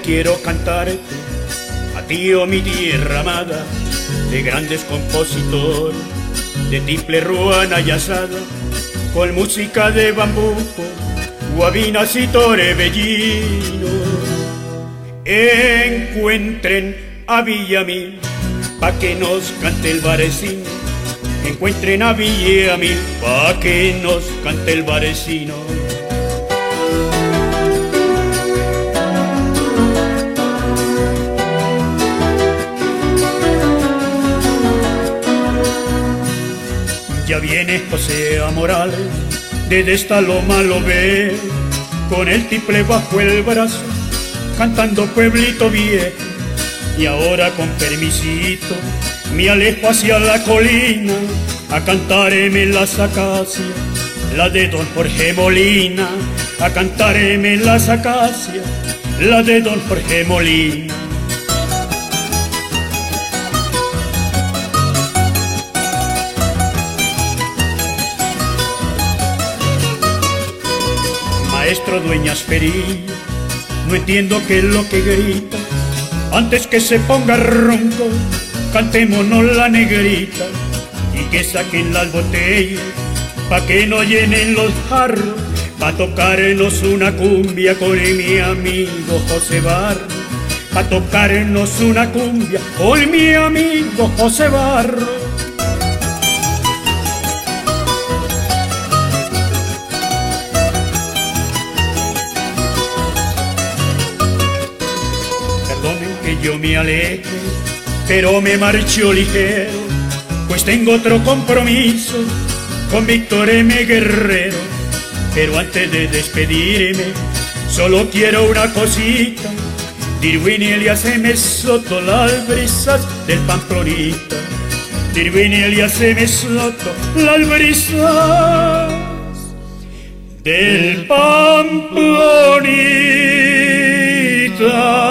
quiero cantarte a ti, oh mi tierra amada, de grandes compositores, de tiple, ruana y asada, con música de bambuco, guabinas y torebellino. Encuentren a Villamil pa' que nos cante el varecino. Encuentren a Villamil pa' que nos cante el varecino. Ya viene José Morales, desde esta loma lo ve, con el tiple bajo el brazo, cantando Pueblito Viejo. Y ahora con permisito me alejo hacia la colina a cantarme las acacias, la de don Jorge Molina, a cantarme las acacias, la de don Jorge Molina. Maestro Dueñas Perillo, no entiendo qué es lo que grita. Antes que se ponga ronco, cantémonos la negrita y que saquen las botellas pa' que no llenen los jarros, pa' tocarnos una cumbia con mi amigo José Barro, pa' tocarnos una cumbia con mi amigo José Barro. Que yo me aleje, pero me marcho ligero, pues tengo otro compromiso con Víctor M. Guerrero. Pero antes de despedirme, solo quiero una cosita: Dirwini Elías M. Soto, las brisas del Pamplonita. Dirwini Elías M. Soto, las brisas del Pamplonita.